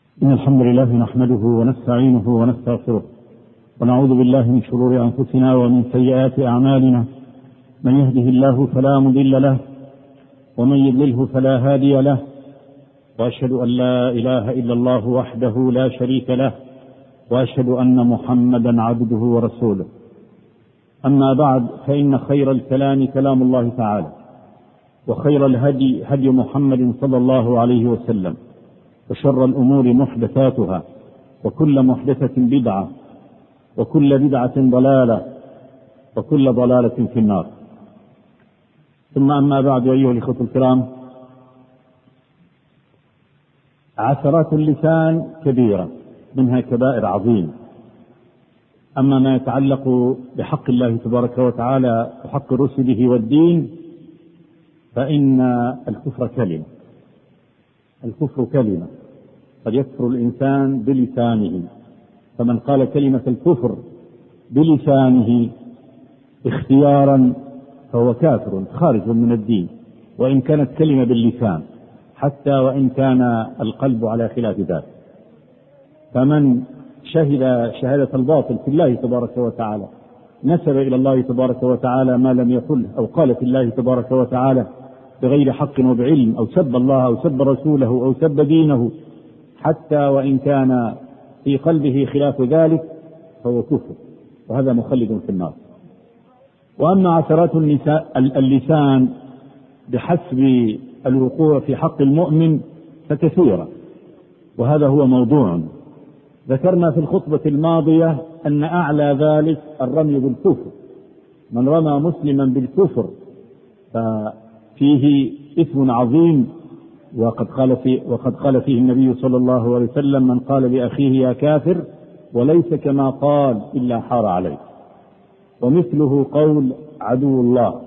إن الحمد لله نحمده ونستعينه ونستغفره ونعوذ بالله من شرور أنفسنا ومن سيئات أعمالنا. من يهده الله فلا مضل له ومن يضلله فلا هادي له، وأشهد أن لا إله إلا الله وحده لا شريك له، وأشهد أن محمدا عبده ورسوله. أما بعد، فإن خير الكلام كلام الله تعالى، وخير الهدي هدي محمد صلى الله عليه وسلم، وشر الأمور محدثاتها، وكل محدثة بدعة، وكل بدعة ضلالة، وكل ضلالة في النار. ثم أما بعد، أيها الإخوة الكرام، عثرات اللسان كبيرة، منها كبائر عظيم. أما ما يتعلق بحق الله تبارك وتعالى وحق رسله والدين، فإن الكفر كلمة. الكفر كلمة قد يكفر الإنسان بلسانه، فمن قال كلمة الكفر بلسانه اختيارا فهو كافر خارج من الدين، وإن كانت كلمة باللسان، حتى وإن كان القلب على خلاف ذلك. فمن شهد شهادة الباطل في الله تبارك وتعالى، نسب إلى الله تبارك وتعالى ما لم يقله، أو قال في الله تبارك وتعالى بغير حق وبعلم، أو سب الله أو سب رسوله أو سب دينه، حتى وإن كان في قلبه خلاف ذلك، فهو كفر، وهذا مخلد في النار. وأما عثرات اللسان بحسب الوقوع في حق المؤمن فكثيرة، وهذا هو موضوع. ذكرنا في الخطبة الماضية أن أعلى ذلك الرمي بالكفر. من رمى مسلما بالكفر ففيه إثم عظيم، وقد قال فيه النبي صلى الله عليه وسلم: من قال لأخيه يا كافر وليس كما قال إلا حار عليه. ومثله قول عدو الله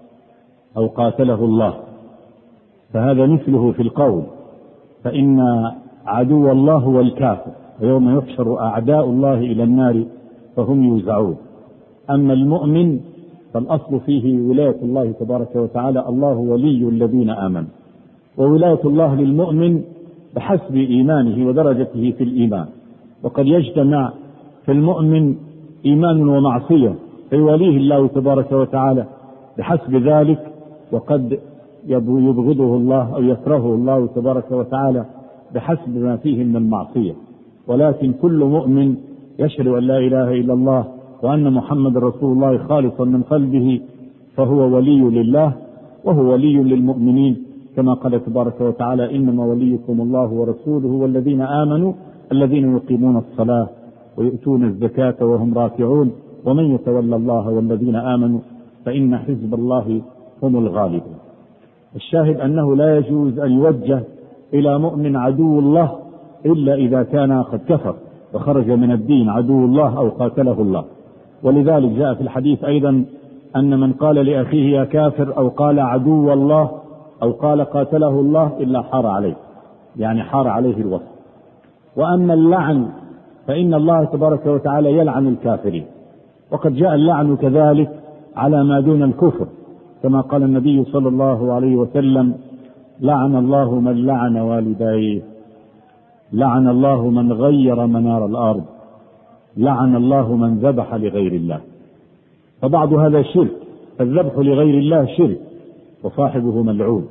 أو قاتله الله، فهذا مثله في القول، فإن عدو الله هو الكافر، ويوم يحشر أعداء الله إلى النار فهم يوزعون. أما المؤمن فالأصل فيه ولاية الله تبارك وتعالى، الله ولي الذين آمنوا، وولاية الله للمؤمن بحسب إيمانه ودرجته في الإيمان. وقد يجتمع في المؤمن إيمان ومعصية فيوليه الله تبارك وتعالى بحسب ذلك، وقد يبغضه الله أو يكرهه الله تبارك وتعالى بحسب ما فيه من المعصية. ولكن كل مؤمن يشهد أن لا إله إلا الله وأن محمد رسول الله خالصا من قلبه، فهو ولي لله وهو ولي للمؤمنين، كما قال تبارك وتعالى: إنما وليكم الله ورسوله والذين آمنوا الذين يقيمون الصلاة ويؤتون الزكاة وهم راكعون ومن يتولى الله والذين آمنوا فإن حزب الله هم الغالبون. الشاهد أنه لا يجوز أن يوجه إلى مؤمن عدو الله إلا إذا كان قد كفر وخرج من الدين، عدو الله أو قاتله الله. ولذلك جاء في الحديث أيضا أن من قال لأخيه يا كافر أو قال عدو الله أو قال قاتله الله إلا حار عليه، يعني حار عليه الوصف. وأما اللعن فإن الله تبارك وتعالى يلعن الكافرين، وقد جاء اللعن كذلك على ما دون الكفر، كما قال النبي صلى الله عليه وسلم: لعن الله من لعن والديه، لعن الله من غير منار الأرض، لعن الله من ذبح لغير الله. فبعض هذا شرك، فالذبح لغير الله شرك وصاحبه ملعون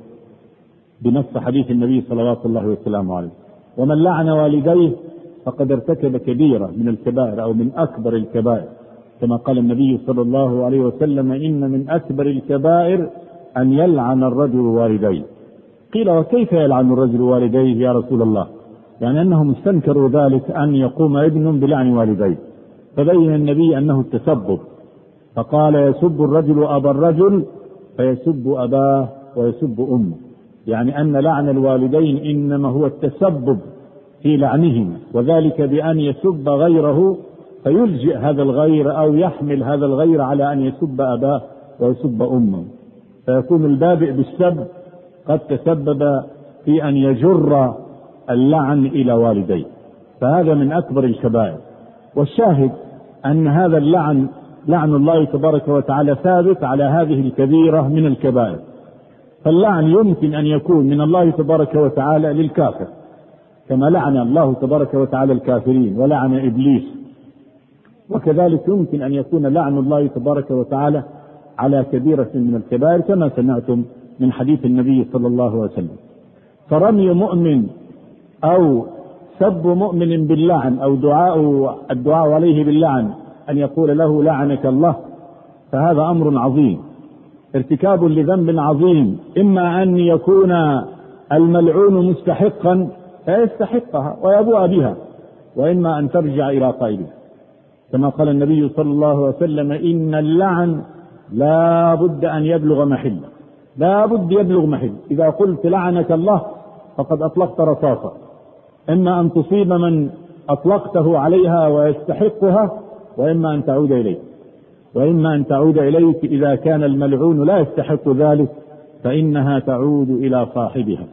بنص حديث النبي صلوات الله وسلامه عليه. ومن لعن والديه فقد ارتكب كبيرة من الكبائر أو من أكبر الكبائر، كما قال النبي صلى الله عليه وسلم: إن من أكبر الكبائر أن يلعن الرجل والديه. قيل: وكيف يلعن الرجل والديه يا رسول الله؟ يعني أنهم استنكروا ذلك، أن يقوم ابن بلعن والديه، فبين النبي أنه التسبب، فقال: يسب الرجل أبا الرجل فيسب أباه ويسب أمه، يعني أن لعن الوالدين إنما هو التسبب في لعنهما، وذلك بأن يسب غيره فيلجئ هذا الغير أو يحمل هذا الغير على أن يسب أباه ويسب أمه، فيكون البابئ بالسب قد تسبب في أن يجر اللعن إلى والديه، فهذا من أكبر الكبائر. والشاهد أن هذا اللعن، لعن الله تبارك وتعالى، ثابت على هذه الكبيرة من الكبائر. فاللعن يمكن أن يكون من الله تبارك وتعالى للكافر، كما لعن الله تبارك وتعالى الكافرين ولعن إبليس، وكذلك يمكن أن يكون لعن الله تبارك وتعالى على كبيرة من الكبائر كما سمعتم من حديث النبي صلى الله عليه وسلم. فرمي مؤمن أو سب مؤمن باللعن أو الدعاء عليه باللعن أن يقول له لعنك الله، فهذا أمر عظيم، ارتكاب لذنب عظيم، إما أن يكون الملعون مستحقا فيستحقها ويبوء بها، وإما أن ترجع إلى قائله، كما قال النبي صلى الله عليه وسلم إن اللعن لا بد أن يبلغ محله، لا بد يبلغ محله. إذا قلت لعنك الله فقد أطلقت رصاصة، إما أن تصيب من أطلقته عليها ويستحقها، وإما أن تعود إليك، وإما أن تعود إليك إذا كان الملعون لا يستحق ذلك فإنها تعود إلى صاحبها.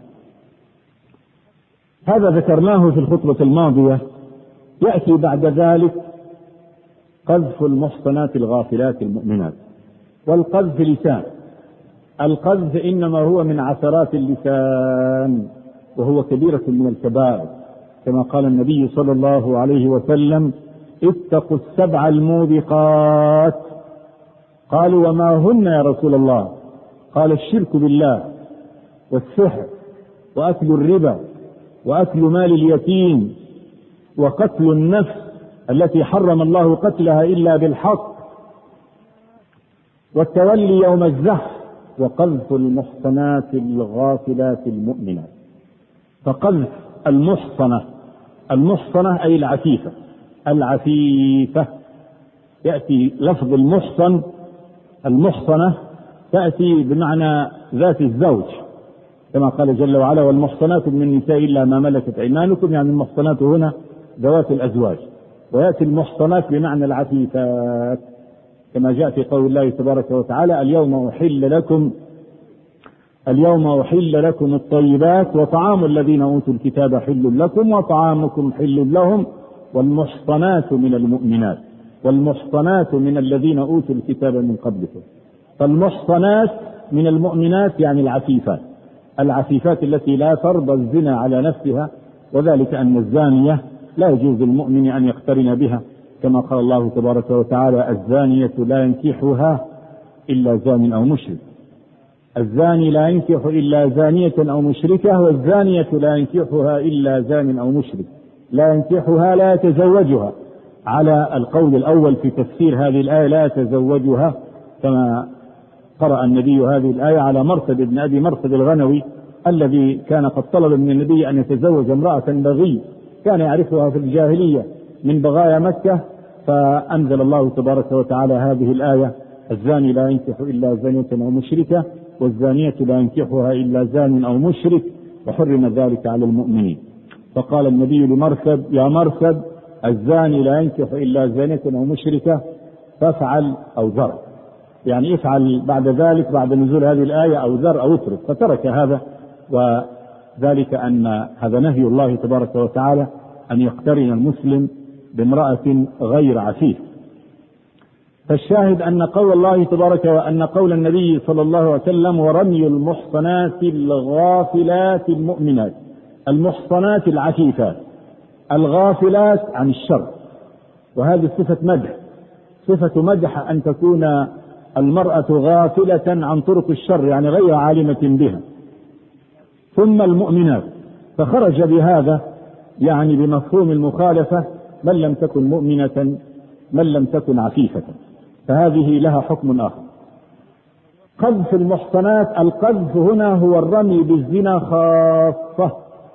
هذا ذكرناه في الخطبة الماضية. يأتي بعد ذلك قذف المحصنات الغافلات المؤمنات. والقذف لسان، القذف إنما هو من عثرات اللسان، وهو كبيرة من الكبائر، كما قال النبي صلى الله عليه وسلم اتقوا السبع الموبقات. قالوا وما هن يا رسول الله؟ قال الشرك بالله، والسحر، وأكل الربا، وأكل مال اليتيم، وقتل النفس التي حرم الله قتلها إلا بالحق، والتولي يوم الزحف، وقذف المحصنات الغافلات المؤمنات. فقذف المحصنة أي العفيفة، يأتي لفظ المحصنة تأتي بمعنى ذات الزوج، كما قال جل وعلا والمحصنات من النساء إلا ما ملكت أيمانكم، يعني المحصنات هنا ذوات الأزواج. ويأتي المحصنات بمعنى العفيفات، كما جاء في قول الله تبارك وتعالى اليوم أحل لكم الطيبات وطعام الذين أوتوا الكتاب حل لكم وطعامكم حل لهم والمحصنات من المؤمنات والمحصنات من الذين أوتوا الكتاب من قبلكم. فالمحصنات من المؤمنات يعني العفيفات التي لا ترضى الزنا على نفسها، وذلك أن الزانية لا يجوز المؤمن أن يقترن بها، كما قال الله تبارك وتعالى الزانية لا ينكحها إلا زان أو مشرك. الزاني لا ينكح إلا زانية أو مشركة، والزانية لا ينكحها إلا زان أو مشرك. لا ينكحها لا يتزوجها، على القول الأول في تفسير هذه الآية لا يتزوجها، كما قرأ النبي هذه الآية على مرثد بن أبي مرثد الغنوي الذي كان قد طلب من النبي أن يتزوج امرأة بغي كان يعرفها في الجاهلية من بغايا مكة، فأنزل الله تبارك وتعالى هذه الآية الزاني لا ينكح إلا زانية أو مشركة والزانية لا ينكحها إلا زان أو مشرك وحرم ذلك على المؤمنين. فقال النبي لمرثد يا مرثد الزاني لا ينكح إلا زانية أو مشركة فافعل أو ذر، يعني افعل بعد ذلك بعد نزول هذه الآية أو ذر أو اترك، فترك هذا، وذلك أن هذا نهي الله تبارك وتعالى أن يقترن المسلم بامرأة غير عفيف. فالشاهد أن قول الله تبارك وأن قول النبي صلى الله عليه وسلم ورمي المحصنات الغافلات المؤمنات، المحصنات العفيفات الغافلات عن الشر، وهذه صفة مدح أن تكون المرأة غافلة عن طرق الشر، يعني غير عالمة بها. ثم المؤمنات، فخرج بهذا يعني بمفهوم المخالفة من لم تكن مؤمنة من لم تكن عفيفة، فهذه لها حكم آخر. قذف المحصنات، القذف هنا هو الرمي بالزنا خاصة،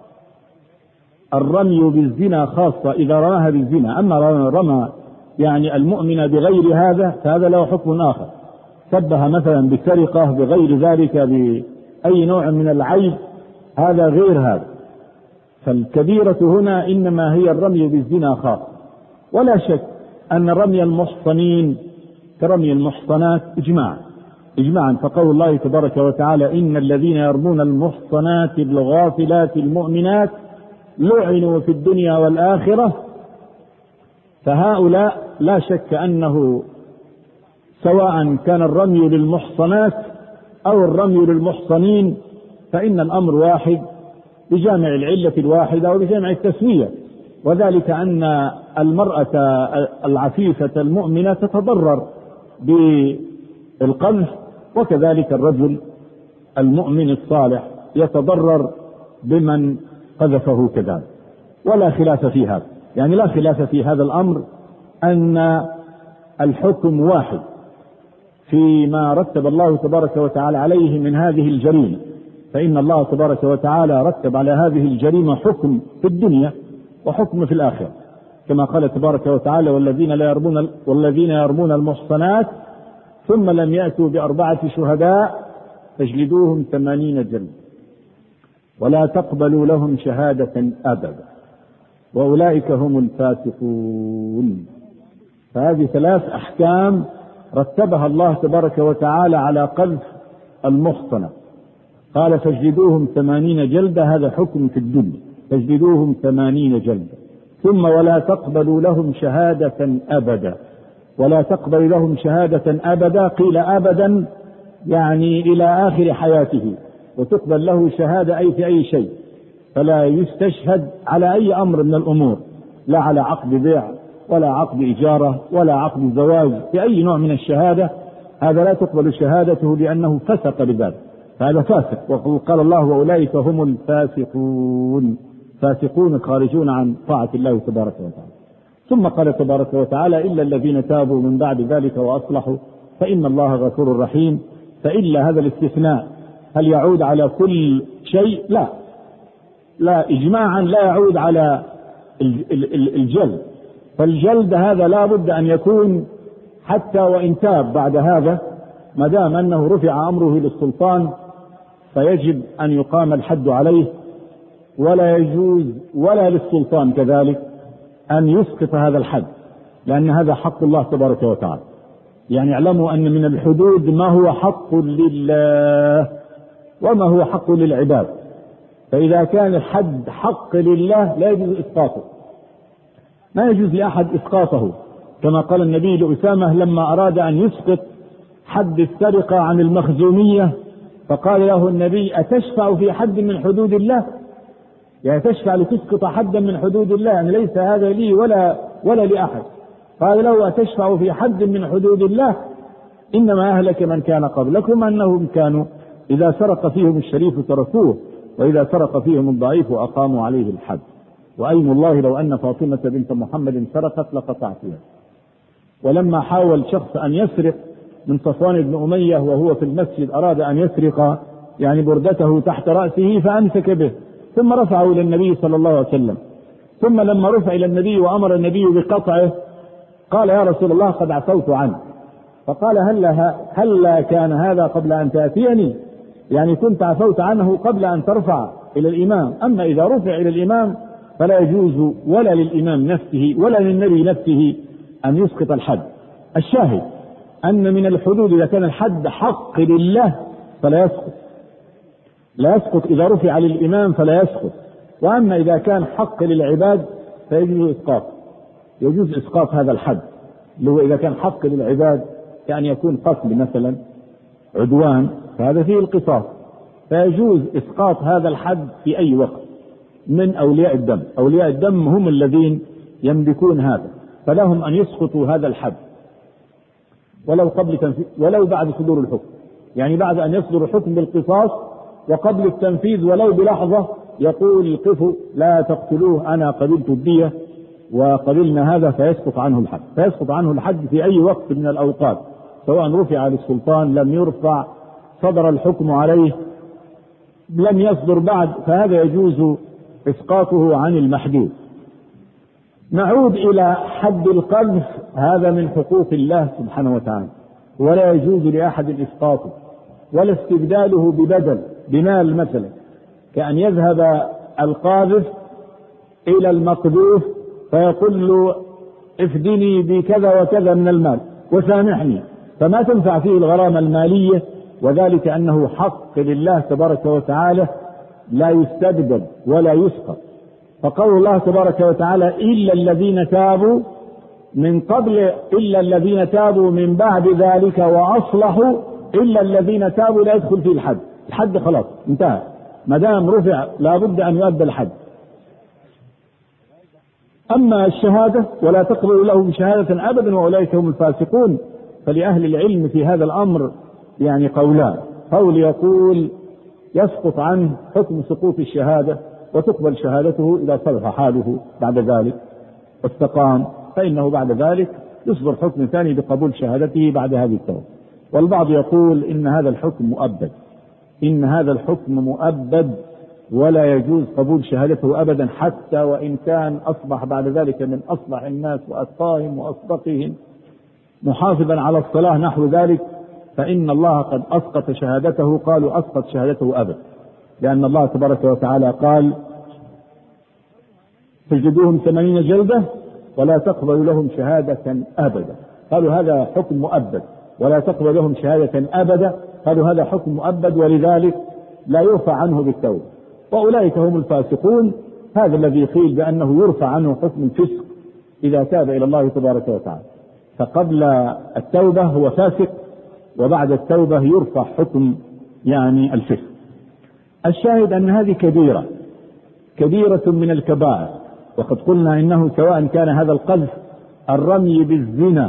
الرمي بالزنا خاصة إذا رماها بالزنا. أما رمى يعني المؤمنة بغير هذا فهذا له حكم آخر، سبها مثلا بسرقة بغير ذلك بأي نوع من العيب، هذا غير هذا. فالكبيرة هنا إنما هي الرمي بالزنا خاصة. ولا شك أن رمي المحصنين كرمي المحصنات إجماعا، فقول الله تبارك وتعالى إن الذين يرمون المحصنات الغافلات المؤمنات لعنوا في الدنيا والآخرة، فهؤلاء لا شك أنه سواء كان الرمي للمحصنات أو الرمي للمحصنين فإن الأمر واحد، بجامع العلة الواحدة وبجامع التسوية، وذلك أن المرأة العفيفة المؤمنة تتضرر بالقذف، وكذلك الرجل المؤمن الصالح يتضرر بمن قذفه كذلك. ولا خلاف في هذا، يعني لا خلاف في هذا الأمر أن الحكم واحد فيما رتب الله تبارك وتعالى عليه من هذه الجريمة، فإن الله تبارك وتعالى رتب على هذه الجريمة حكم في الدنيا وحكم في الآخرة، كما قال تبارك وتعالى: والذين يرمون المحصنات ثم لم يأتوا ب4 شهداء فاجلدوهم 80 جلدة ولا تقبلوا لهم شهادة أبدا وأولئك هم الفاسقون. فهذه 3 أحكام رتبها الله تبارك وتعالى على قذف المحصنة. قال: فاجلدوهم 80 جلدة، هذا حكم في الدنيا، فاجلدوهم 80 جلدة. ثم ولا تقبلوا لهم شهادة أبدا، ولا تقبل لهم شهادة أبدا، قيل أبدا يعني إلى آخر حياته، وتقبل له شهادة أي في أي شيء، فلا يستشهد على أي أمر من الأمور، لا على عقد بيع ولا عقد إجارة ولا عقد زواج، في أي نوع من الشهادة هذا لا تقبل شهادته لأنه فسق بذلك، فهذا فاسق. وقال الله: وأولئك هم الفاسقون، فاسقون خارجون عن طاعة الله تبارك وتعالى. ثم قال تبارك وتعالى: إلا الذين تابوا من بعد ذلك وأصلحوا فإن الله غفور رحيم. فإلا هذا الاستثناء هل يعود على كل شيء؟ لا إجماعا لا يعود على الجلد، فالجلد هذا لا بد أن يكون حتى وإن تاب بعد هذا، ما دام أنه رفع أمره للسلطان فيجب أن يقام الحد عليه، ولا يجوز ولا للسلطان كذلك أن يسقط هذا الحد، لأن هذا حق الله تبارك وتعالى. يعني اعلموا أن من الحدود ما هو حق لله وما هو حق للعباد، فإذا كان الحد حق لله لا يجوز إسقاطه، ما يجوز لأحد إسقاطه، كما قال النبي لأسامة لما أراد أن يسقط حد السرقة عن المخزومية، فقال له النبي: أتشفع في حد من حدود الله؟ يعني تشفع لتسقط حدا من حدود الله، يعني ليس هذا لي ولا لأحد. قال له: أتشفع في حد من حدود الله؟ إنما أهلك من كان قبلكم أنهم كانوا إذا سرق فيهم الشريف تركوه وإذا سرق فيهم الضعيف أقاموا عليه الحد. وأيم الله لو أن فاطمة بنت محمد سرقت لقطعتها. ولما حاول شخص أن يسرق من صفوان بن أمية وهو في المسجد، أراد أن يسرق يعني بردته تحت رأسه فأمسك به، ثم رفعه إلى النبي صلى الله عليه وسلم، ثم لما رفع إلى النبي وأمر النبي بقطعه قال: يا رسول الله قد عفوت عنه. فقال: هلا كان هذا قبل أن تأتيني؟ يعني كنت عفوت عنه قبل أن ترفع إلى الإمام، أما إذا رفع إلى الإمام فلا يجوز ولا للإمام نفسه ولا للنبي نفسه أن يسقط الحد. الشاهد أن من الحدود إذا كان الحد حق لله فلا يسقط، لا يسقط إذا رفع للإمام فلا يسقط. وأما إذا كان حق للعباد فيجوز إسقاط، يجوز إسقاط هذا الحد، اللي هو إذا كان حق للعباد كأن يكون قتل مثلا، عدوان، فهذا فيه القصاص، فيجوز إسقاط هذا الحد في أي وقت من أولياء الدم. أولياء الدم هم الذين يملكون هذا، فلهم أن يسقطوا هذا الحد ولو بعد صدور الحكم، يعني بعد أن يصدر الحكم بالقصاص وقبل التنفيذ ولو بلحظة يقول: قفوا لا تقتلوه، أنا قبلت الدية وقبلنا هذا، فيسقط عنه الحد. فيسقط عنه الحد في أي وقت من الأوقات، سواء رفع للسلطان، لم يرفع، صدر الحكم عليه، لم يصدر بعد، فهذا يجوز إسقاطه عن المحدود. نعود إلى حد القذف، هذا من حقوق الله سبحانه وتعالى، ولا يجوز لأحد إسقاطه ولا استبداله ببدل بمال مثلا، كأن يذهب القاذف إلى المقذوف فيقول له: افدني بكذا وكذا من المال وسامحني، فما تنفع فيه الغرامة المالية، وذلك أنه حق لله تبارك وتعالى لا يستبدل ولا يسقط. فقول الله تبارك وتعالى: إلا الذين تابوا من قبل، إلا الذين تابوا من بعد ذلك وأصلحوا، إلا الذين تابوا لا يدخل فيه الحد خلاص انتهى، ما دام رفع لا بد أن يؤدى الحد. أما الشهادة ولا تقبل له بشهادة أبدا وأولئك هم الفاسقون، فلأهل العلم في هذا الأمر يعني قولان. قول يقول يسقط عنه حكم سقوط الشهادة وتقبل شهادته إذا صلح حاله بعد ذلك واستقام، فإنه بعد ذلك يصدر حكم ثاني بقبول شهادته بعد هذه التوبة. والبعض يقول إن هذا الحكم مؤبد، إن هذا الحكم مؤبد ولا يجوز قبول شهادته أبدا، حتى وإن كان أصبح بعد ذلك من أصلح الناس وأتقاهم وأصدقهم محافظا على الصلاة نحو ذلك، فإن الله قد أسقط شهادته. قالوا أسقط شهادته أبدا، لأن الله تبارك وتعالى قال فاجلدوهم 80 جلدة ولا تقبل لهم شهادة أبدا. قالوا هذا حكم مؤبد ولا تقبل لهم شهادة أبدا، قالوا هذا حكم مؤبد ولذلك لا يرفع عنه بالتوبة، وأولئك هم الفاسقون. هذا الذي قيل بأنه يرفع عنه حكم الفسق إذا تاب إلى الله تبارك وتعالى، فقبل التوبة هو فاسق وبعد التوبة يرفع حكم يعني الفسق. الشاهد أن هذه كبيرة من الكبائر، وقد قلنا إنه سواء كان هذا القذف الرمي بالزنا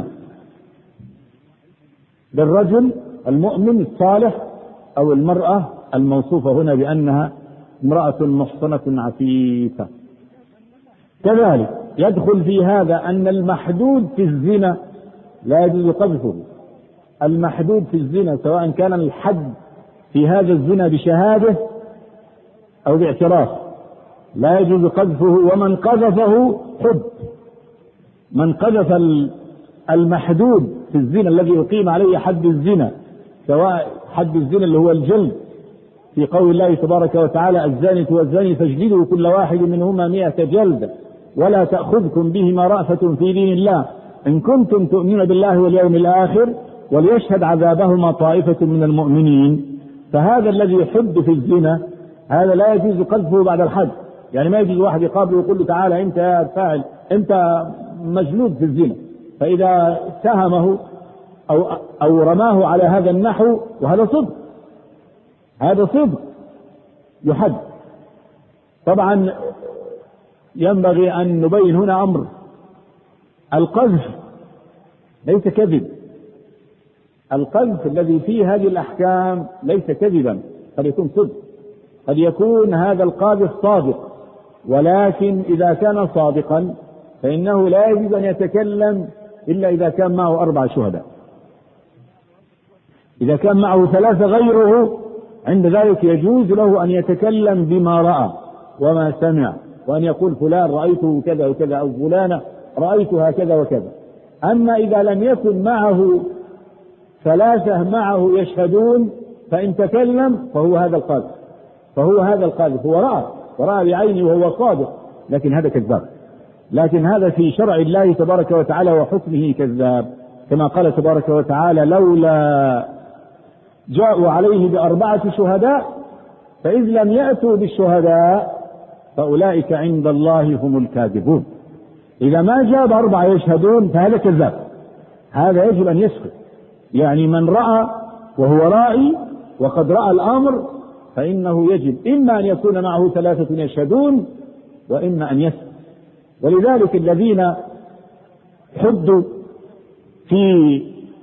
للرجل المؤمن الصالح أو المرأة الموصوفة هنا بأنها امرأة محصنة عفيفة. كذلك يدخل في هذا أن المحدود في الزنا لا يجوز قذفه. المحدود في الزنا سواء كان الحد في هذا الزنا بشهادة أو باعتراف لا يجوز قذفه، ومن قذفه حد. من قذف المحدود في الزنا الذي يقيم عليه حد الزنا، سواء حد الزنا اللي هو الجلد في قول الله تبارك وتعالى الزانية والزاني فاجلدوا كل واحد منهما 100 جلدة ولا تأخذكم بهما رأفة في دين الله إن كنتم تؤمنون بالله واليوم الآخر وليشهد عذابهما طائفة من المؤمنين. فهذا الذي يحد في الزنا هذا لا يجوز قذفه بعد الحد، يعني ما يجوز واحد يقابله ويقول له تعالى أنت يا فاعل أنت مجلود في الزنا، فإذا اتهمه أو رماه على هذا النحو وهذا صدق، هذا صدق يحد. طبعا ينبغي أن نبين هنا أمر، القذف ليس كذب، القذف الذي فيه هذه الأحكام ليس كذبا، قد يكون صدق، قد يكون هذا القاذف صادق، ولكن إذا كان صادقا فإنه لا يجوز أن يتكلم إلا إذا كان معه 4 شهداء. إذا كان معه 3 غيره عند ذلك يجوز له أن يتكلم بما رأى وما سمع، وأن يقول فلان رأيته كذا وكذا أو فلانة رأيتها كذا وكذا. أما إذا لم يكن معه 3 معه يشهدون فإن تكلم فهو هذا القاذف، هو رأى بعينه وهو صادق، لكن هذا كذاب. لكن هذا في شرع الله تبارك وتعالى وحكمه كذاب، كما قال تبارك وتعالى لولا جاءوا عليه ب4 شهداء فإذ لم يأتوا بالشهداء فأولئك عند الله هم الكاذبون. إذا ما جاء ب4 يشهدون فهذا كذاب، هذا يجب أن يسكت. يعني من رأى وهو رائي وقد رأى الأمر فإنه يجب إما أن يكون معه 3 يشهدون وإما أن يسكت. ولذلك الذين حدوا في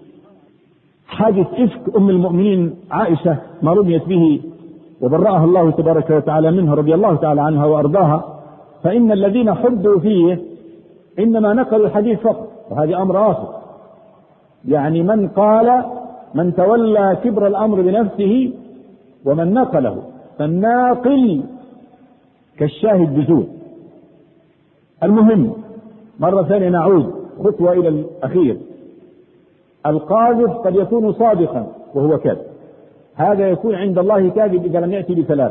حادث إفك أم المؤمنين عائشة ما رميت به وبرأها الله تبارك وتعالى منها رضي الله تعالى عنها وأرضاها، فإن الذين حدوا فيه إنما نقلوا الحديث فقط، وهذا أمر آخر. يعني من قال من تولى كبر الأمر بنفسه ومن نقله، فالناقل كالشاهد بزور. المهم مرة ثانية نعود خطوة إلى الأخير، القاذف قد يكون صادقا وهو كاذب، هذا يكون عند الله كاذب إذا لم يأتي ب3.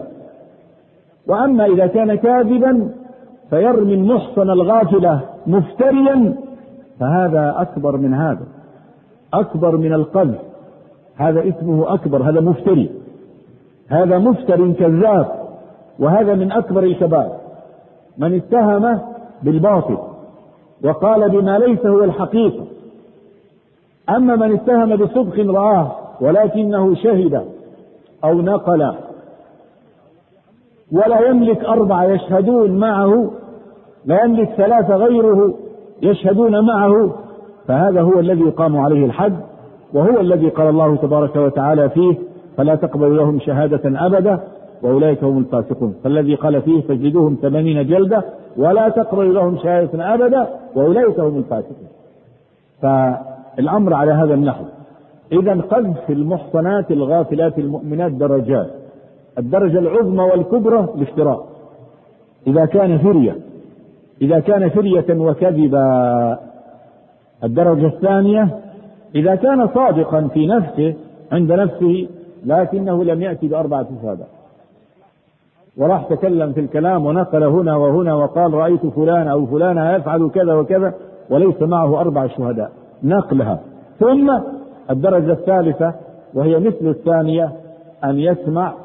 وأما إذا كان كاذبا فيرمي المحصن الغافلة مفتريا فهذا أكبر من هذا، أكبر من القذف، هذا اسمه أكبر، هذا مفتري، هذا مفتر كذاب، وهذا من أكبر الكبائر. من اتهم بالباطل وقال بما ليس هو الحقيقة. أما من اتهم بصدق رآه ولكنه شهد أو نقل ولا يملك 4 يشهدون معه، لا يملك 3 غيره يشهدون معه، فهذا هو الذي يقام عليه الحد، وهو الذي قال الله تبارك وتعالى فيه: فلا تقبل لهم شهادة أبدا وأولئك هم الفاسقون. فالذي قال فيه: فاجلدوهم 80 جلدة ولا تقبل لهم شهادة أبدا وأولئك هم الفاسقون. فالأمر على هذا النحو. إذا قذف المحصنات الغافلات المؤمنات درجات. الدرجة العظمى والكبرى الافتراء، إذا كان فرية وكذبا. الدرجة الثانية إذا كان صادقا في نفسه عند نفسه لكنه لم يأتي ب4 شهادات، وراح تكلم في الكلام ونقل هنا وهنا وقال: رأيت فلان أو فلانة يفعل كذا وكذا، وليس معه 4 شهداء، نقلها. ثم الدرجة الثالثة وهي مثل الثانية: أن يسمع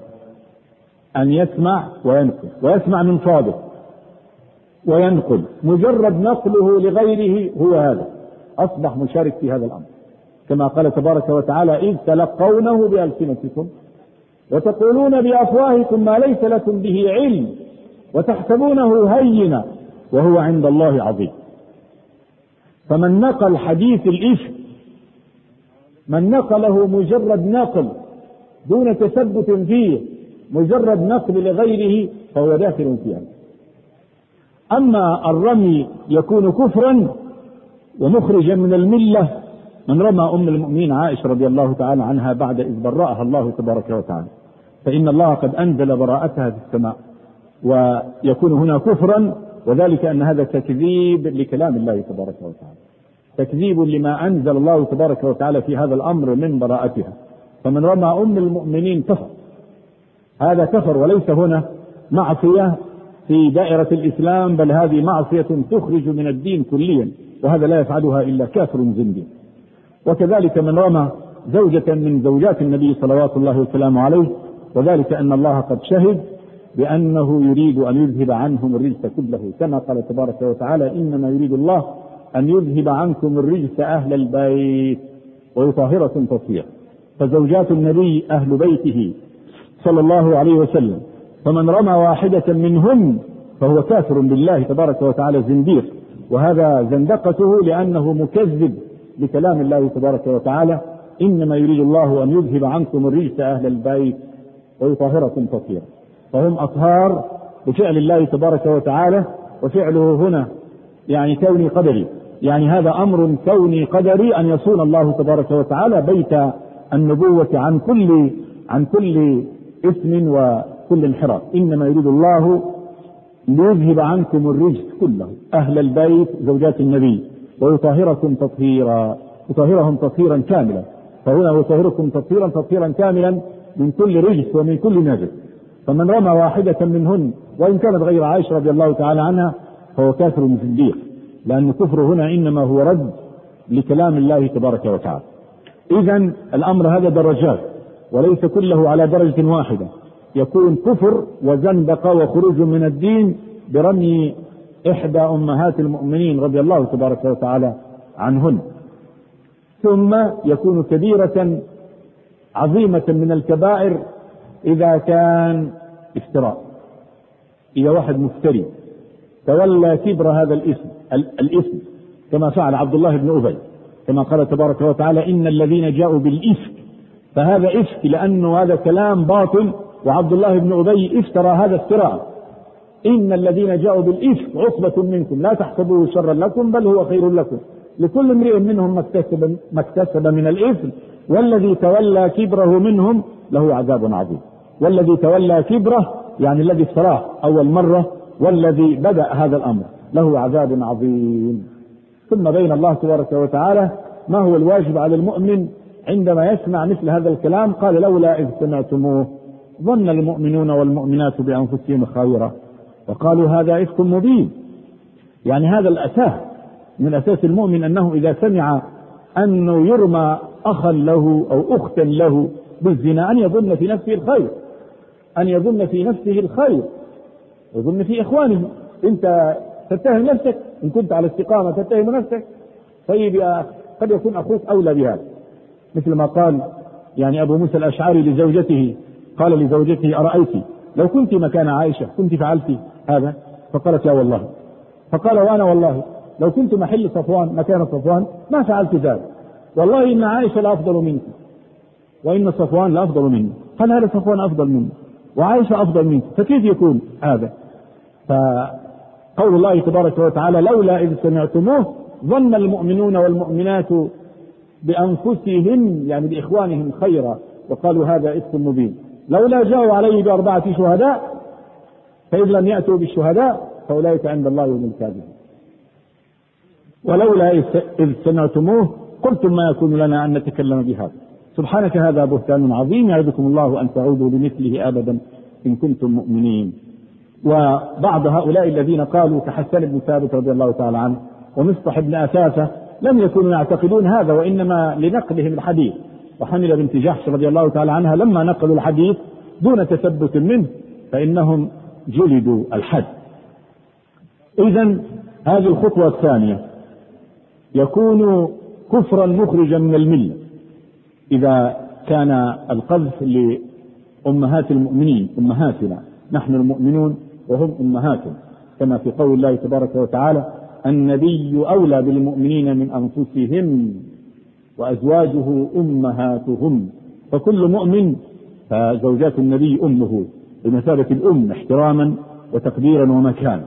وينقل، ويسمع من صادق وينقل. مجرد نقله لغيره هو هذا أصبح مشارك في هذا الأمر، كما قال تبارك وتعالى: إذ تلقونه بألسنتكم وتقولون بأفواهكم ما ليس لكم به علم وتحسبونه هينا وهو عند الله عظيم. فمن نقل حديث الإفك، من نقله مجرد نقل دون تثبت فيه، مجرد نقل لغيره، فهو داخل فيها. أما الرمي يكون كفرا ومخرجا من الملة، من رمى أم المؤمنين عائشة رضي الله تعالى عنها بعد إذ برأها الله تبارك وتعالى، فإن الله قد أنزل براءتها في السماء، ويكون هنا كفرا، وذلك أن هذا تكذيب لكلام الله تبارك وتعالى، تكذيب لما أنزل الله تبارك وتعالى في هذا الأمر من براءتها. فمن رمى أم المؤمنين كفر، هذا كفر، وليس هنا معصية في دائرة الإسلام، بل هذه معصية تخرج من الدين كليا، وهذا لا يفعلها إلا كافر زندي. وكذلك من رمى زوجة من زوجات النبي صلوات الله وسلامه عليه، وذلك أن الله قد شهد بأنه يريد أن يذهب عنهم الرجس كله، كما قال تبارك وتعالى: إنما يريد الله أن يذهب عنكم الرجس أهل البيت ويطهركم تطهيرا. فزوجات النبي أهل بيته صلى الله عليه وسلم، فمن رمى واحدة منهم فهو كافر بالله تبارك وتعالى زنديق، وهذا زندقته لأنه مكذب لكلام الله تبارك وتعالى: إنما يريد الله أن يذهب عنكم الرجس أهل البيت ويطهركم تطهيرا. فهم أطهار بفعل الله تبارك وتعالى، وفعله هنا يعني كوني قدري، يعني هذا أمر كوني قدري أن يصون الله تبارك وتعالى بيت النبوة عن كل إثم وكل انحراف. إنما يريد الله ليذهب عنكم الرجس كله أهل البيت زوجات النبي ويطهركم تطهيرا، يطهرهم تطهيرا كاملا. فهنا يطهركم تطهيرا كاملا من كل رجس ومن كل نجس. فمن رمى واحدة منهن وإن كانت غير عائشة رضي الله تعالى عنها فهو كافر صديق، لأن الكفر هنا إنما هو رد لكلام الله تبارك وتعالى. إذن الأمر هذا درجات، وليس كله على درجة واحدة. يكون كفر وزندقة وخروج من الدين برمي إحدى أمهات المؤمنين رضي الله تبارك وتعالى عنهن. ثم يكون كبيرة عظيمة من الكبائر إذا كان افتراء. إذا واحد مفتري تولى كبر هذا الإثم كما فعل عبد الله بن أبي، كما قال تبارك وتعالى: إن الذين جاءوا بالإفك، فهذا إفك لأنه هذا كلام باطل، وعبد الله بن أبي افترى هذا افتراء. إن الذين جاءوا بالإفك عصبة منكم لا تحسبوه شرا لكم بل هو خير لكم، لكل امرئ منهم ما اكتسب من الإثم، والذي تولى كبره منهم له عذاب عظيم. والذي تولى كبره يعني الذي افتراه أول مرة، والذي بدأ هذا الأمر له عذاب عظيم. ثم بين الله تبارك وتعالى ما هو الواجب على المؤمن عندما يسمع مثل هذا الكلام. قال: لولا إذ سمعتموه ظن المؤمنون والمؤمنات بأنفسهم خيرا وقالوا هذا إفك مبين. يعني هذا الأساس من أساس المؤمن، أنه إذا سمع أنه يرمى أخا له أو أختا له بالزنا أن يظن في نفسه الخير، أن يظن في نفسه الخير، يظن في إخوانه. أنت تتهم نفسك إن كنت على استقامة، تتهم نفسك. طيب قد يكون أخوك أولى بهذا، مثل ما قال يعني أبو موسى الأشعري لزوجته، قال لزوجته: أرأيت لو كنت مكان عائشة كنت فعلت هذا؟ فقالت لا والله. فقال وأنا والله لو كنت محل صفوان مكان صفوان ما فعلت ذلك، والله إن عائشة لأفضل منك وإن صفوان لأفضل مني. قال هذا صفوان أفضل مني وعائشة أفضل منك، فكيف يكون هذا؟ فقول الله تبارك وتعالى لولا إذ سمعتموه ظن المؤمنون والمؤمنات بأنفسهم يعني بإخوانهم خيرا وقالوا هذا إفك مبين، لولا جاءوا عليه ب4 شهداء فإذ لم يأتوا بالشهداء فأولئك عند الله هم الكاذبون. ولولا إذ سمعتموه قلتم ما يكون لنا أن نتكلم بهذا سبحانك هذا بهتان عظيم يعظكم الله أن تعودوا لمثله أبدا إن كنتم مؤمنين. وبعض هؤلاء الذين قالوا كحسان بن ثابت رضي الله تعالى عنه ومصطح بن أثاثة لم يكونوا يعتقدون هذا، وإنما لنقلهم الحديث. وحمل بنت جحش رضي الله تعالى عنها لما نقلوا الحديث دون تثبت منه فإنهم جلدوا الحد. إذن هذه الخطوة الثانية يكون كفرا مخرجا من الملة إذا كان القذف لأمهات المؤمنين، أمهاتنا نحن المؤمنون وهم أمهاتنا، كما في قول الله تبارك وتعالى النبي أولى بالمؤمنين من أنفسهم وأزواجه أمهاتهم، فكل مؤمن فزوجات النبي أمه بمثابة الأم احتراما وتقديرا ومكانا.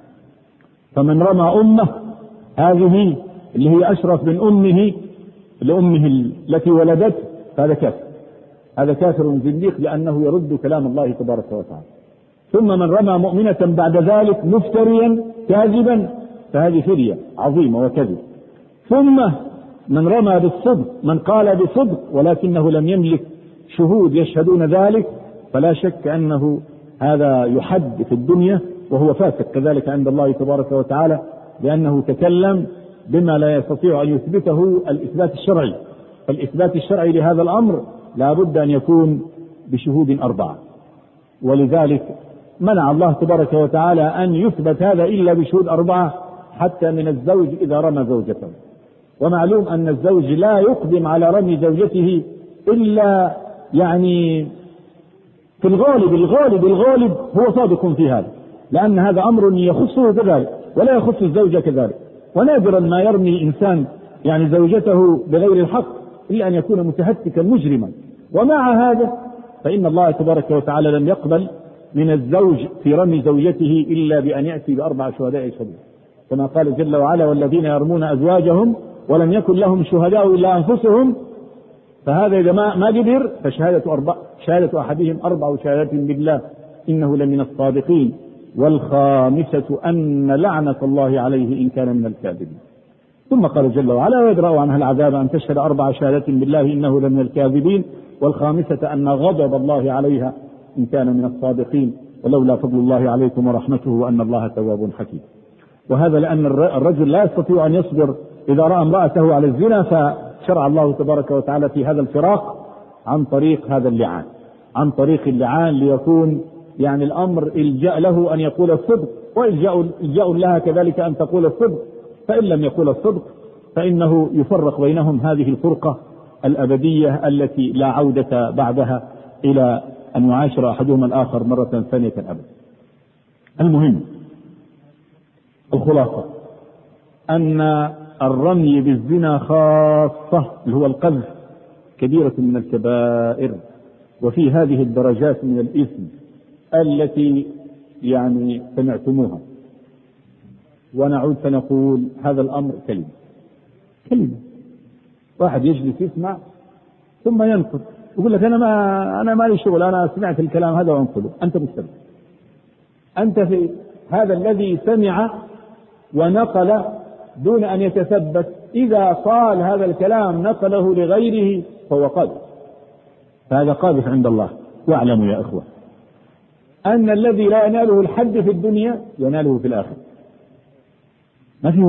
فمن رمى أمه هذه اللي هي أشرف من أمه لأمه التي ولدته فهذا كافر، هذا كافر زنديق لأنه يرد كلام الله تبارك وتعالى. ثم من رمى مؤمنة بعد ذلك مفتريا كاذبا فهذه فرية عظيمة وكذب. ثم من رمى بالصدق، من قال بصدق ولكنه لم يملك شهود يشهدون ذلك فلا شك أنه هذا يحد في الدنيا وهو فاسق كذلك عند الله تبارك وتعالى، لأنه تكلم بما لا يستطيع أن يثبته الإثبات الشرعي. فالإثبات الشرعي لهذا الأمر لا بد أن يكون بشهود 4، ولذلك منع الله تبارك وتعالى أن يثبت هذا إلا بشهود 4 حتى من الزوج إذا رمى زوجته. ومعلوم أن الزوج لا يقدم على رمي زوجته إلا يعني في الغالب هو صادق في هذا، لأن هذا أمر يخصه كذلك ولا يخص الزوجة كذلك. ونادرا ما يرمي إنسان يعني زوجته بغير الحق إلا أن يكون متهتكا مجرما. ومع هذا فإن الله تبارك وتعالى لم يقبل من الزوج في رمي زوجته إلا بأن يأتي ب4 شهداء يشهدون، كما قال جل وعلا والذين يرمون أزواجهم ولم يكن لهم شهداء إلا أنفسهم، فهذا إذا ما قدر فشهادة أحدهم 4 شهادات بالله إنه لمن الصادقين، والخامسة أن لعنة الله عليه إن كان من الكاذبين. ثم قال جل وعلا ويدرأ عنها العذاب أن تشهد 4 شهادات بالله إنه لمن الكاذبين، والخامسة أن غضب الله عليها إن كان من الصادقين، ولولا فضل الله عليكم ورحمته وأن الله تواب حكيم. وهذا لأن الرجل لا يستطيع أن يصبر إذا رأى امرأته على الزنا، فشرع الله تبارك وتعالى في هذا الفراق عن طريق هذا اللعان، عن طريق اللعان ليكون يعني الأمر إلجاء له أن يقول الصدق، وإلجاء لها كذلك أن تقول الصدق، فإن لم يقول الصدق فإنه يفرق بينهم هذه الفرقة الأبدية التي لا عودة بعدها إلى أن يعاشر أحدهما الآخر مرة ثانية أبدا. المهم الخلاصة أن الرمي بالزنا خاصة اللي هو القذف كبيرة من الكبائر، وفي هذه الدرجات من الإثم التي يعني سمعتموها. ونعود فنقول هذا الأمر كلمة واحد يجلس يسمع ثم ينقل يقول لك أنا ما لي شغل، أنا سمعت الكلام هذا وأنقله. أنت مستمع، أنت في هذا الذي سمع ونقل دون أن يتثبت، إذا قال هذا الكلام نقله لغيره فهو قاذف، فهذا قاذف عند الله. واعلموا يا إخوة أن الذي لا يناله الحد في الدنيا يناله في الآخرة. ما في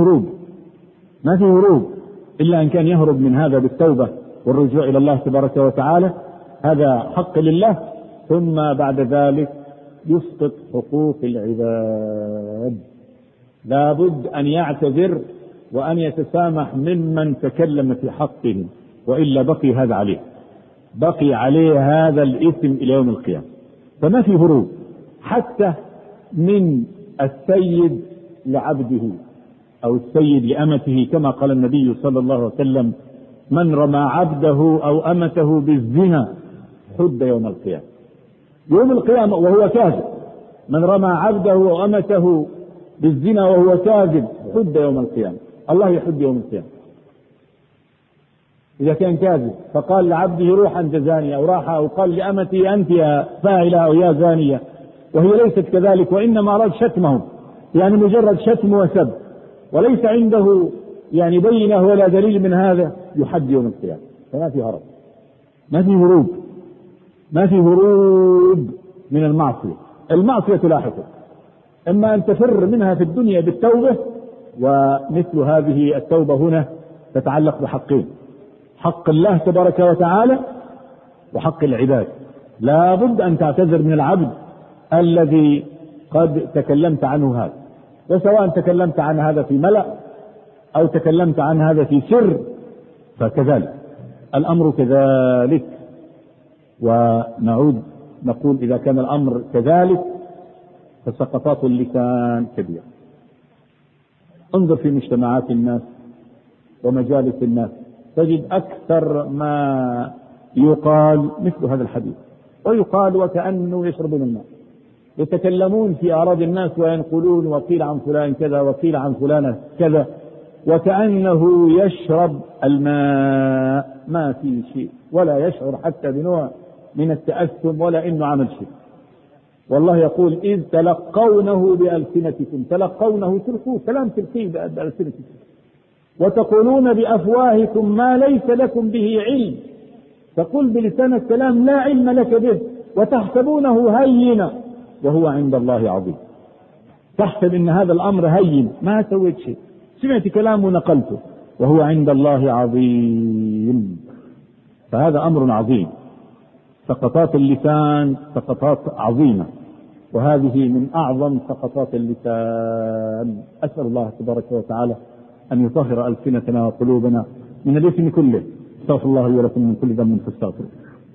هروب إلا أن كان يهرب من هذا بالتوبة والرجوع إلى الله تبارك وتعالى، هذا حق لله. ثم بعد ذلك يسقط حقوق العباد، لا بد أن يعتذر وأن يتسامح ممن تكلم في حقهم، وإلا بقي عليه هذا الإثم إلى يوم القيامة. فما في هروب، حتى من السيد لعبده أو السيد لأمته، كما قال النبي صلى الله عليه وسلم: من رمى عبده أو أمته بالزنا حد يوم القيامة. يوم القيامة وهو كاذب. من رمى عبده أو أمته بالزنا وهو كاذب حد يوم القيامة. الله يحد يوم القيامة إذا كان كاذب، فقال لعبده: روح أنت زانية، أو راح أو قال لأمتي: أنت يا فاعلة أو يا زانية، وهي ليست كذلك، وإنما أراد شتمه، يعني مجرد شتم وسب، وليس عنده يعني بينة ولا دليل من هذا، يحد يوم القيامة. فما في هرب، ما في هروب، ما في هروب من المعصية. المعصية لاحقة، إما أن تفر منها في الدنيا بالتوبة، ومثل هذه التوبة هنا تتعلق بحقين: حق الله تبارك وتعالى وحق العباد. لا بد أن تعتذر من العبد الذي قد تكلمت عنه هذا، وسواء تكلمت عن هذا في ملأ أو تكلمت عن هذا في سر، فكذلك الأمر كذلك. ونعود نقول: إذا كان الأمر كذلك فسقطات اللسان كبيرة. انظر في مجتمعات الناس ومجالس الناس، تجد أكثر ما يقال مثل هذا الحديث، ويقال وكأنه يشربون الماء. يتكلمون في أعراض الناس وينقلون: وقيل عن فلان كذا، وقيل عن فلانة كذا، وكأنه يشرب الماء، ما في شيء، ولا يشعر حتى بنوع من التأثم ولا إنه عمل شيء. والله يقول: إذ تلقونه بألسنتكم، تلقونه تلقوه، كلام تلقيه بألسنتكم، وتقولون بأفواهكم ما ليس لكم به علم. تقول بلسانك كلام لا علم لك به، وتحسبونه هينا وهو عند الله عظيم. تحسب ان هذا الامر هين، ما سويت شيء، سمعت كلام ونقلته، وهو عند الله عظيم. فهذا امر عظيم. سقطات اللسان سقطات عظيمة، وهذه من اعظم سقطات اللسان. اسأل الله تبارك وتعالى ان يطهر ألسنتنا وقلوبنا من الإثم كله. استغفر الله لي ولكم من كل ذنب فاستغفروه.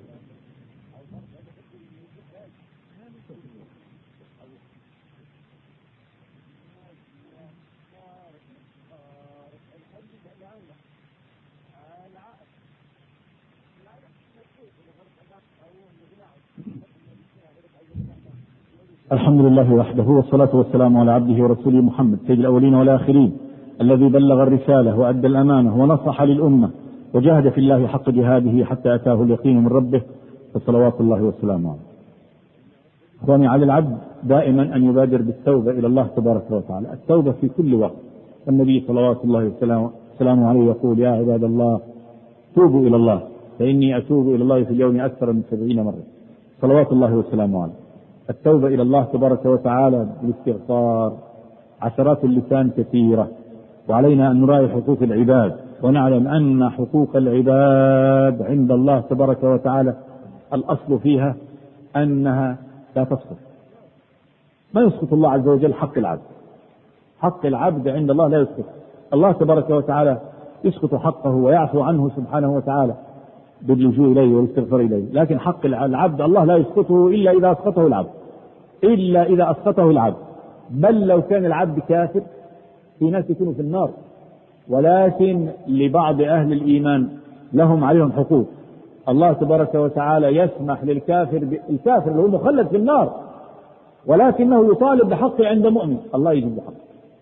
الحمد لله وحده، والصلاة والسلام على عبده ورسوله محمد سيد الأولين والآخرين، الذي بلغ الرسالة وأدى الأمانة ونصح للأمة وجاهد في الله حق جهاده حتى أتاه اليقين من ربه، فصلوات الله وسلامه عليه. إخواني، على العبد دائما أن يبادر بالتوبة إلى الله تبارك وتعالى، التوبة في كل وقت. النبي صلوات الله وسلامه عليه يقول: يا عباد الله توبوا إلى الله، فإني أتوب إلى الله في اليوم أكثر من 70 مرة. صلوات الله وسلامه عليه. التوبة إلى الله تبارك وتعالى بالاستغفار. عثرات اللسان كثيرة، وعلينا أن نراعي حقوق العباد، ونعلم أن حقوق العباد عند الله تبارك وتعالى الأصل فيها أنها لا تسقط. ما يسقط الله عز وجل حق العبد. حق العبد عند الله لا يسقط. الله تبارك وتعالى يسقط حقه ويعفو عنه سبحانه وتعالى باللجوء إليه والاستغفار إليه، لكن حق العبد الله لا يسقطه إلا إذا أسقطه العبد، إلا إذا أسقطه العبد. بل لو كان العبد كافر، في ناس يكونوا في النار، ولكن لبعض أهل الإيمان لهم عليهم حقوق. الله تبارك وتعالى يسمح للكافر، الكافر اللي هو مخلد في النار، ولكنه يطالب بحقه عند مؤمن، الله يجيب له حقه.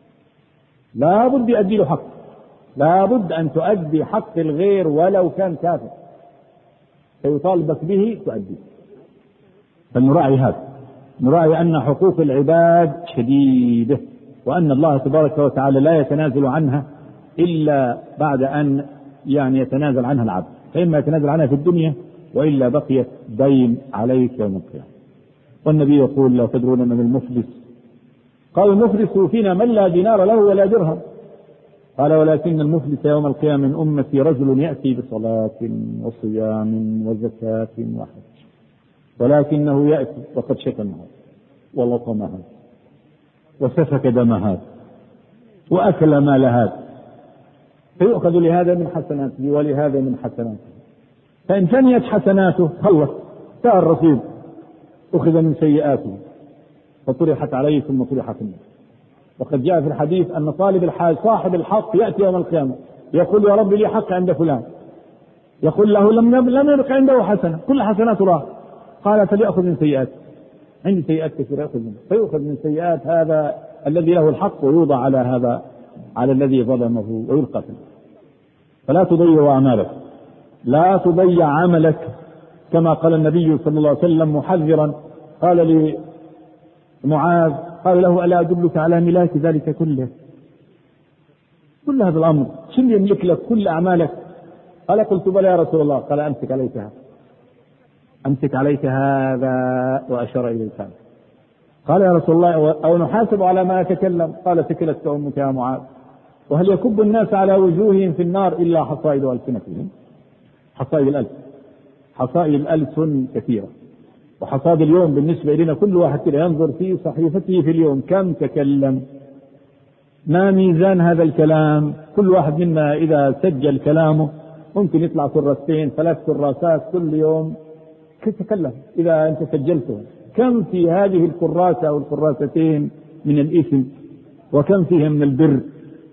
لا بد يؤدي له حقه، لا بد أن تؤدي حق الغير ولو كان كافر، فيطالبك به تؤديه. فنراعي هذا، نراعي أن حقوق العباد شديدة، وأن الله تبارك وتعالى لا يتنازل عنها إلا بعد أن يتنازل عنها العبد، فإما يتنازل عنها في الدنيا، وإلا بقيت دين عليك يوم القيامة. والنبي يقول: لا تدرون من المفلس؟ قال: المفلس فينا من لا دينار له ولا درهم. قال: ولكن المفلس يوم القيامة من أمتي رجل يأتي بصلاة وصيام وزكاة وحج، ولكنه يأتي وقد شتمها ولطمها وسفك دمها وأكل مالها، فيؤخذ لهذا من حسناته ولهذا من حسناته، فإن فنيت حسناته خلص، انتهى الرصيد، أخذ من سيئاته. فطرحت عليه ثم طرحت النار. وقد جاء في الحديث أن طالب الحاج صاحب الحق يأتي يوم القيامة يقول يا رب لي حق عند فلان، يقول له لم يبق عنده حسنة، كل حسنات راح. قال فليأخذ من سيئات، عندي سيئات كثيرة يأخذ منه، فيأخذ من سيئات هذا الذي له الحق ويوضع على هذا على الذي ظلمه ويلقى فيه. فلا تضيع أعمالك، لا تضيع عملك، كما قال النبي صلى الله عليه وسلم محذرا، قال لمعاذ قال له ألا أدلك على ملاك ذلك كله، كل هذا الأمر شن يملك لك كل أعمالك؟ قال قلت بلى يا رسول الله. قال أمسك عليك هذا وأشار إلى لسانك. قال يا رسول الله أو نحاسب على ما أتكلم؟ قال ثكلتك أمك يا معاذ. وهل يكب الناس على وجوههم في النار إلا حصائد ألسنتهم؟ حصائد الألسن كثيرة. وحصاد اليوم بالنسبة إلينا كل واحد كده ينظر في صحيفته في اليوم كم تكلم، ما ميزان هذا الكلام. كل واحد منا إذا سجل كلامه ممكن يطلع كرastين 3 كراسات كل يوم تتكلم. إذا أنت سجلته كم في هذه الكراسة أو الكراستين من الإثم وكم فيها من البر.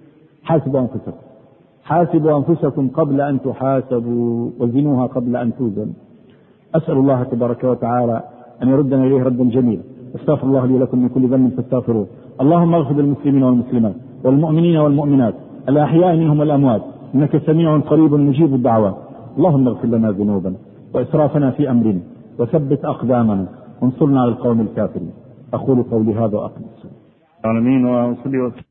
حاسبوا أنفسكم قبل أن تحاسبوا وزنوها قبل أن توزن. أسأل الله تبارك وتعالى أن يردنا إليه ردا جميلا. استغفر الله لي لكم من كل ذنب فاستغفروه. اللهم اغفر للمسلمين والمسلمات والمؤمنين والمؤمنات الأحياء منهم والأموات إنك سميع قريب مجيب الدعوات. اللهم اغفر لنا ذنوبنا وإسرافنا في أمرنا وثبت أقدامنا وانصرنا على القوم الكافرين. أقول قولي هذا وأقم الصلاة.